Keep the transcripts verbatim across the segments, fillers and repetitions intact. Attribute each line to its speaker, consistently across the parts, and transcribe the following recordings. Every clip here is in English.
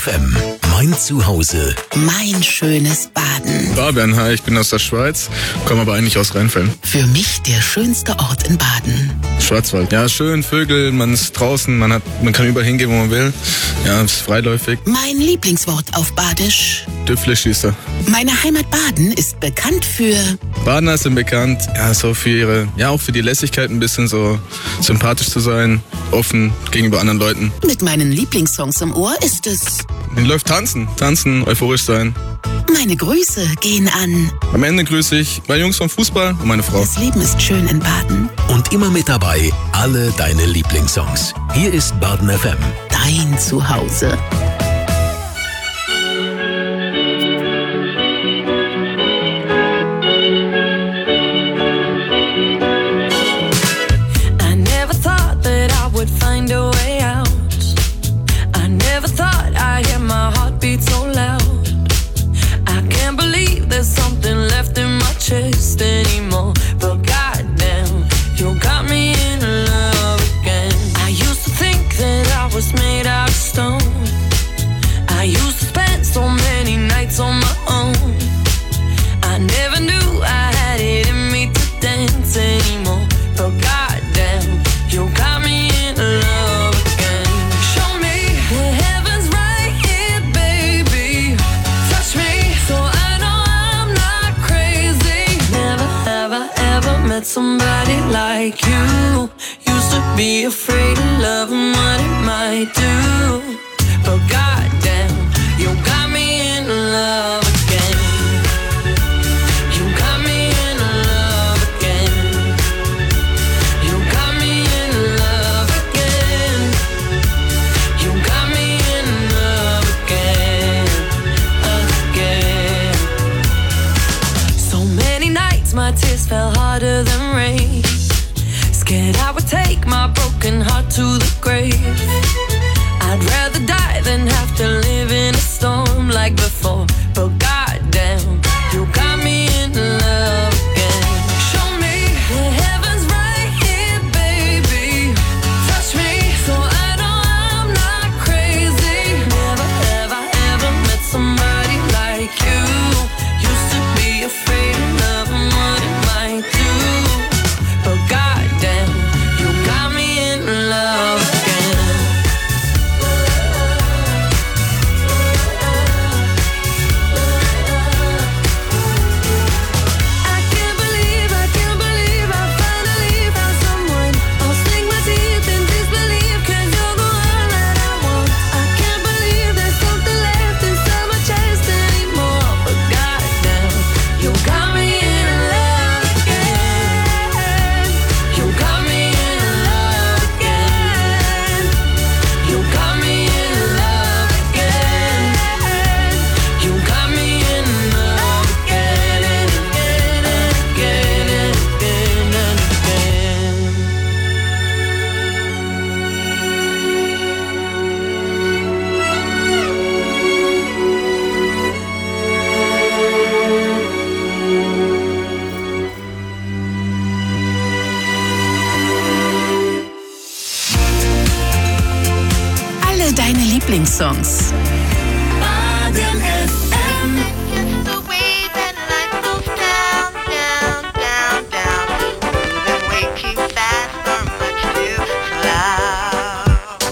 Speaker 1: F M. Mein Zuhause.
Speaker 2: Mein schönes Baden.
Speaker 3: Fabian, hi, ich bin aus der Schweiz, komme aber eigentlich aus Rheinfelden.
Speaker 2: Für mich der schönste Ort in Baden.
Speaker 3: Schwarzwald. Ja, schön, Vögel, man ist draußen, man hat, man kann überall hingehen, wo man will. Ja, es ist freiläufig.
Speaker 2: Mein Lieblingswort auf Badisch.
Speaker 3: Düffle-Schießer.
Speaker 2: Meine Heimat Baden ist bekannt für...
Speaker 3: Badener sind bekannt, ja, so für ihre, ja, auch für die Lässigkeit ein bisschen so sympathisch zu sein, offen gegenüber anderen Leuten.
Speaker 2: Mit meinen Lieblingssongs im Ohr ist es...
Speaker 3: Mir läuft tanzen, tanzen, euphorisch sein.
Speaker 2: Meine Grüße gehen an...
Speaker 3: Am Ende grüße ich meine Jungs vom Fußball und meine Frau.
Speaker 2: Das Leben ist schön in Baden.
Speaker 1: Und immer mit dabei alle deine Lieblingssongs. Hier ist Baden F M.
Speaker 2: Dein Zuhause.
Speaker 4: Anymore, but goddamn, you got me in love again. I used to think that I was made out of stone. I used to spend so many nights on my own. I never knew I had it in me to dance anymore, but goddamn, you got me in love again. Show me the heavens right here, baby. Touch me so I know I'm not crazy. Never have I ever met somebody like you. Used to be afraid of love and what it might do, but goddamn, you got me in love again. You got me in love again. You got me in love again. You got me in love again, again. So many nights my tears fell harder than rain. Scared I would take my broken heart to the grave. I'd rather die than have to live in a storm like before, but goddamn, you got me in love again. Show me the heavens right here, baby. Touch me so I know I'm not crazy. Never have I ever met somebody like you. Used to be afraid of love and what it might do, but goddamn, you got me in love again. I can't believe, I can't believe I finally found someone. I'll sink my teeth in disbelief, 'cause you're the one that I want. I can't believe there's something left inside my chest anymore, but goddamn, you got me in love again. You got me in love again. You got me in love again. You got me in love again and again and again and again and again.
Speaker 2: Alle deine Lieblingssongs.
Speaker 4: Baden F M.
Speaker 5: The way that life goes down, down, down, down. Moving way too fast or much too slow.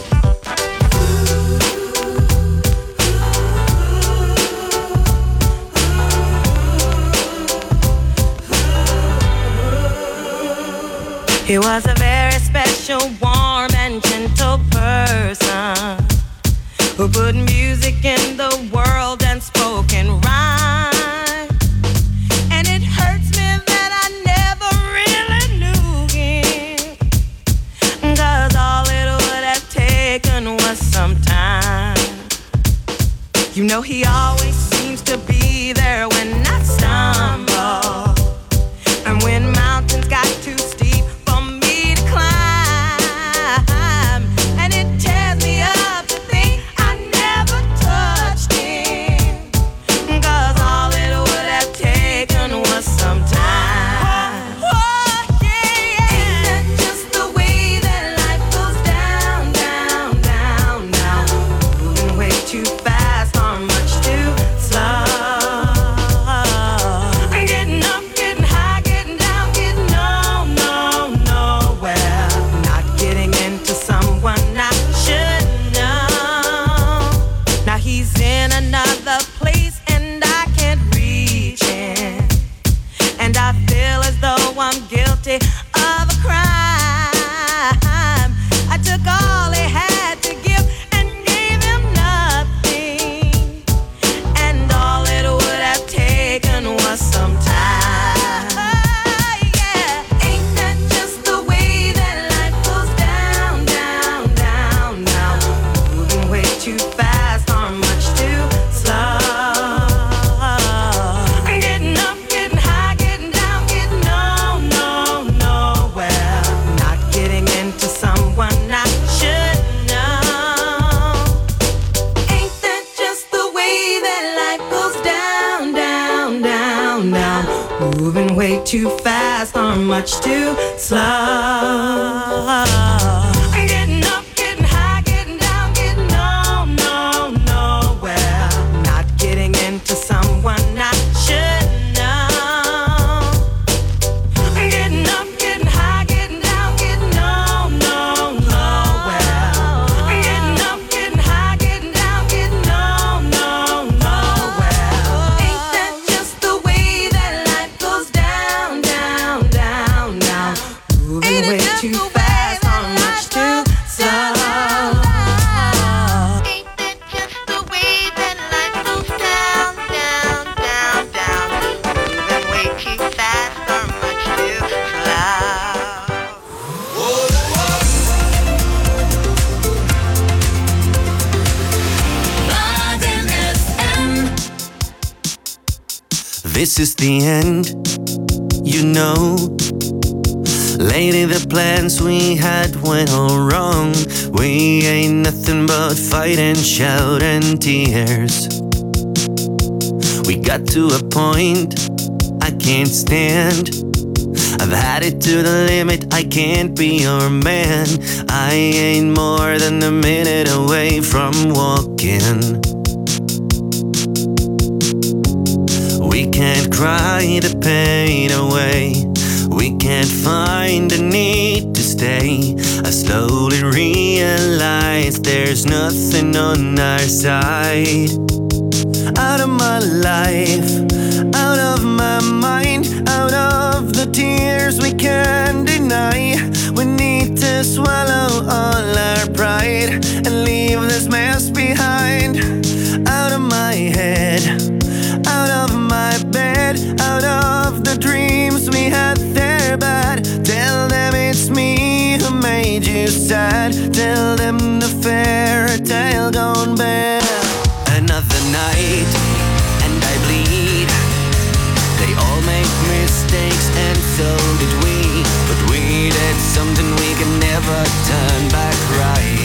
Speaker 6: He was a very special, warm and gentle person who put music in the world and spoke in rhyme. And it hurts me that I never really knew him, 'cause all it would have taken was some time. You know he always seems to be there when I stumble, and when mountains got too steep for me to climb, and it tears me up to think I never touched him. moving way too fast or much too slow. Getting up, getting high, getting down, getting no, no, nowhere. Not getting into someone I should know. Getting up, getting high, getting down, getting no, no, nowhere. Getting up, getting high, getting down, getting no, no, nowhere. Ain't that just the way that life goes down, down, down, down? Moving way too fast or much too slow.
Speaker 5: Ain't that just the way that life goes down, down, down, down? Moving way too fast or much too
Speaker 7: This is the end, you know. Lately the plans we had went all wrong. We ain't nothing but fight and shout and tears. We got to a point I can't stand. I've had it to the limit, I can't be your man. I ain't more than a minute away from walking. We can't cry the pain away. We can't find a need to stay. I slowly realize there's nothing on our side. Out of my life, out of my mind, out of the tears we can't deny. We need to swallow all our pride and leave this mess behind. Out of my head, out of my bed, out of the dreams we had there bad. Tell them it's me who made you sad. Tell them the fairy tale gone bad. Another night and I bleed. They all make mistakes and so did we. But we did something we can never turn back right.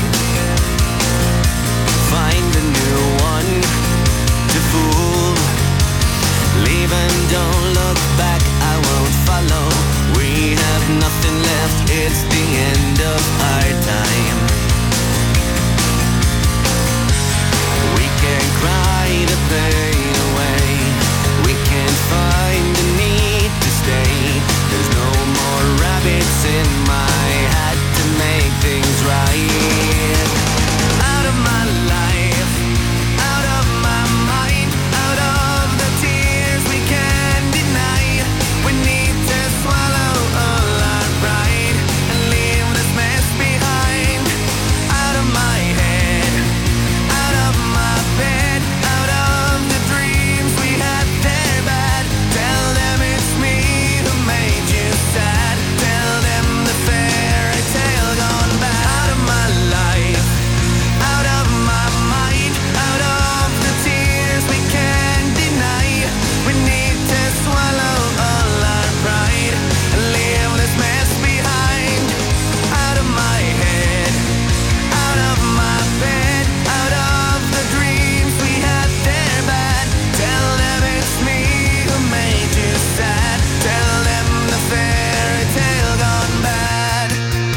Speaker 7: Find a new one to fool. Leave and don't look back, I won't follow. We have nothing left, it's the end of our time. We can't cry the pain away. We can't find the need to stay. There's no more rabbits in my hat to make things right. Out of my life, out of my mind, out of the tears we can't deny. We need to swallow all our pride and leave this mess behind. Out of my head, out of my bed, out of the dreams we had there bad. Tell them it's me who made you sad. Tell them the fairy tale gone bad. Out of my life, out of my mind, out of the tears we can't deny. We need to swallow all our pride and leave this mess behind. Out of my head, out of my bed, out of the dreams we had there bad. Tell them it's me who made you sad. Tell them the fairy tale gone bad.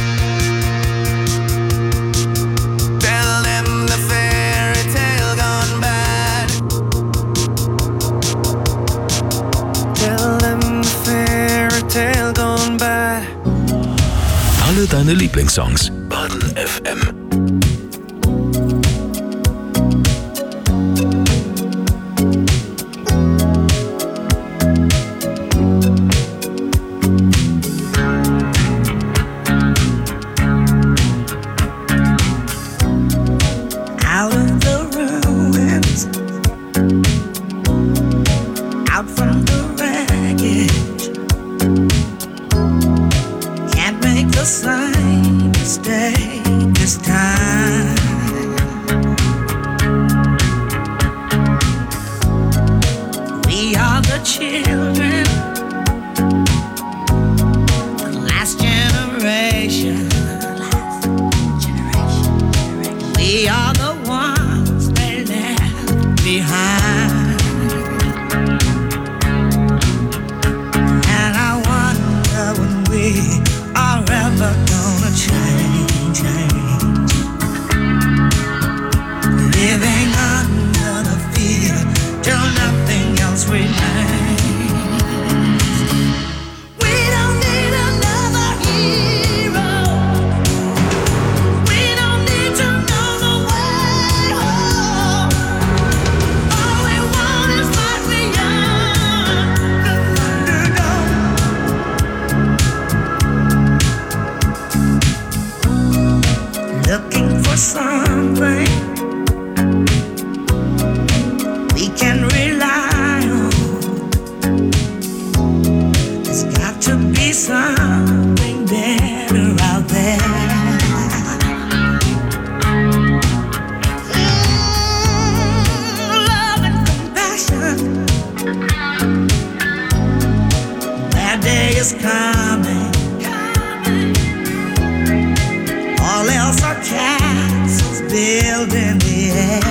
Speaker 7: Tell them the fairy tale gone bad. Tell them the fairy tale gone bad.
Speaker 1: Alle deine Lieblingssongs. Baden F M.
Speaker 6: Out of the ruins, out from the wreckage. Can't make the same mistake this time. We are the children, the last generation. We are the ones they left behind.
Speaker 8: something better out there. Mm, love and compassion. That day is coming. All else are castles built in the air.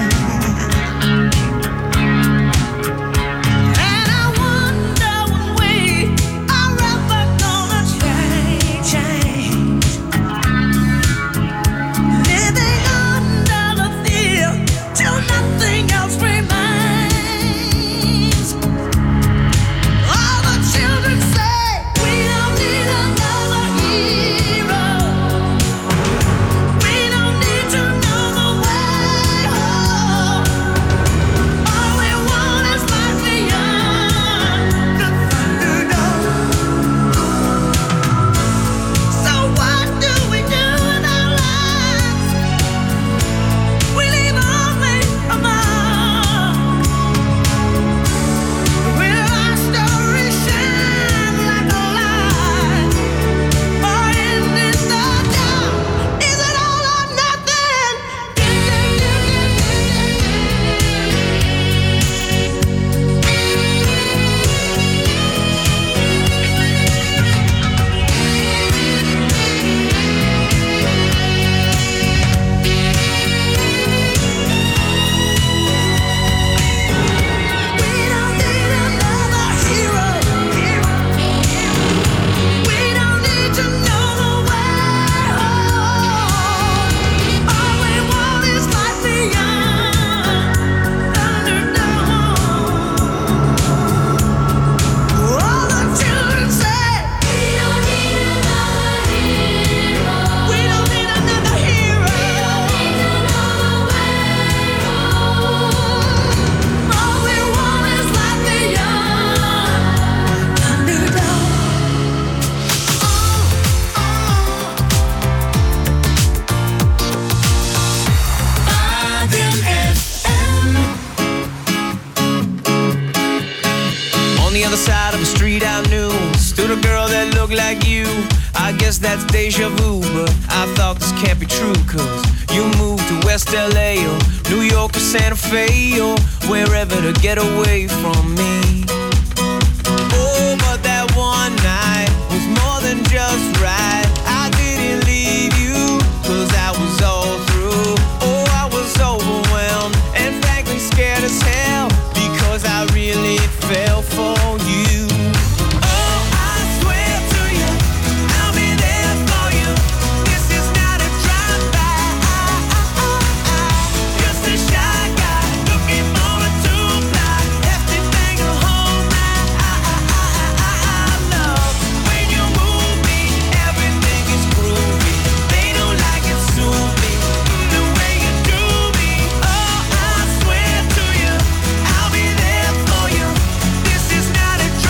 Speaker 7: That's deja vu, but I thought this can't be true. Cause you moved to West L A or New York or Santa Fe or wherever to get away from me.